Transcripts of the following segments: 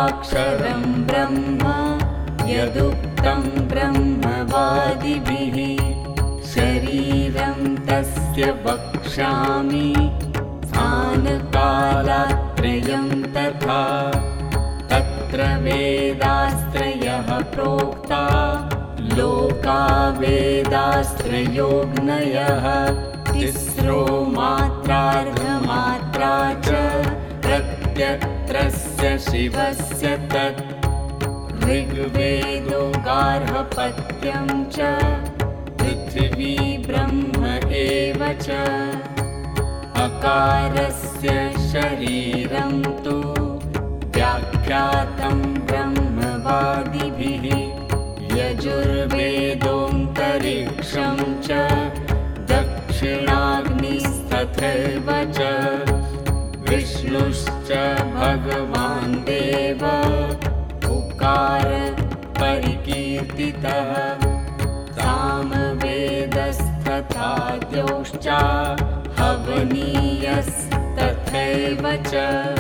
इत्येकाक्षरं ब्रह्म यदुक्तं ब्रह्मवादिभिः शरीरं तस्य वक्ष्यामि स्थानकालत्रयं तथा तत्र वेदास्त्रयः प्रोक्ता लोका वेदास्त्रयोऽग्नयः तिस्रो मात्रार्धमात्रा च प्रत्यत्रस्य शिवस्य तत् ऋग्वेदो गार्हपत्यं च पृथिवी ब्रह्म एव च अकारस्य शरीरं तु व्याख्यातं ब्रह्मवादिभिः यजुर्वेदोऽन्तरिक्षं च दक्षिणाग्निस्तथैव च विष्णुश्च भगवान् देव उकार परिकीर्तितः सामवेदस्तथाद्योश्च हवनीयस्तथैव च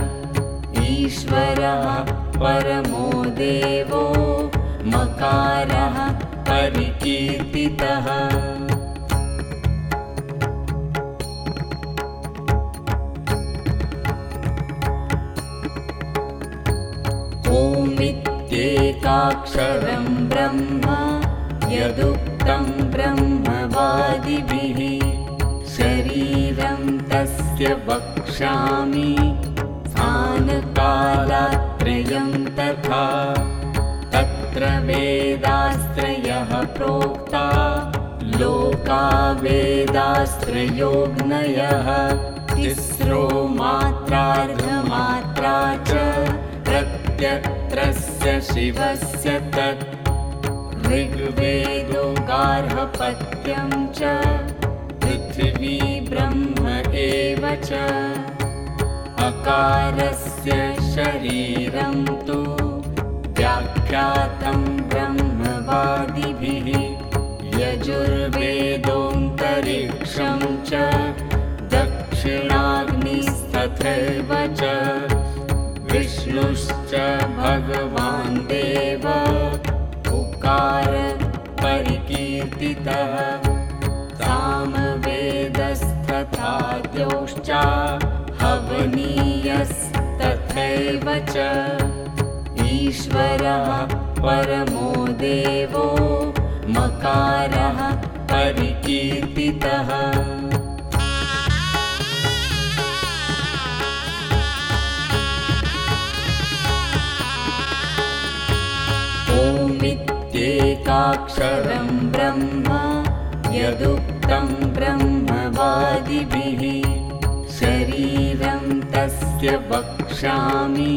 ईश्वरः परमो देवो मकारः परिकीर्तितः ओमित्येकाक्षरं ब्रह्म यदुक्तं ब्रह्मवादिभिः शरीरं तस्य वक्ष्यामि स्थानकालत्रयं तथा तत्र वेदास्त्रयः प्रोक्ता लोका वेदास्त्रयोऽग्नयः तिस्रो मात्रार्धमात्रा च प्रत्यत्रस्य शिवस्य तत् ऋग्वेदो गार्हपत्यं च पृथिवी ब्रह्म एव च अकारस्य शरीरं तु व्याख्यातं ब्रह्मवादिभिः यजुर्वेदोऽन्तरिक्षं च दक्षिणाग्निस्तथैव च विष्णुश्च भगवान् देव उकार परिकीर्तितः सामवेदस्तथाद्योश्च हवनीयस्तथैव च ईश्वरः परमो देवो मकारः परिकीर्तितः ओमित्येकाक्षरं ब्रह्म यदुक्तं ब्रह्मवादिभिः शरीरं तस्य वक्ष्यामि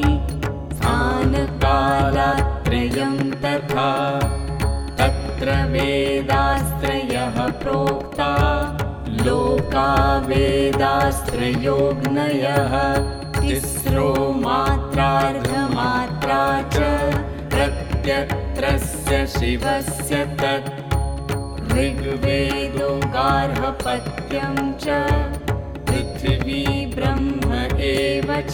स्थानकालत्रयं तथा तत्र वेदास्त्रयः प्रोक्ता लोका वेदास्त्रयोऽग्नयः तिस्रो मात्रार्धमात्रा च प्रत्यत्रस्य शिवस्य तत् ऋग्वेदो गार्हपत्यं च पृथिवी ब्रह्म एव च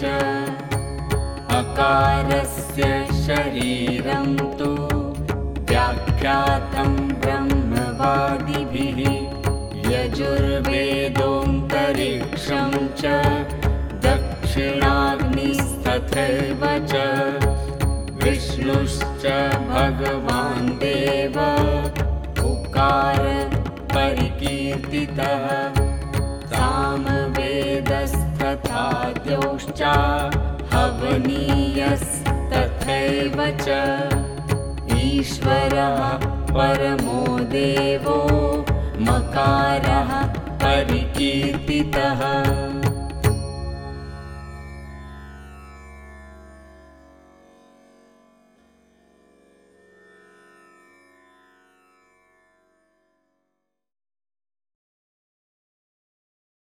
अकारस्य शरीरं तु व्याख्यातं ब्रह्मवादिभिः यजुर्वेदोऽन्तरिक्षं च दक्षिणाग्निस्तथैव च विष्णुश्च भगवान् देव उकार परिकीर्तितः सामवेदस्तथाद्योश्च हवनीयस्तथैव च ईश्वरः परमो देवो मकारः परिकीर्तितः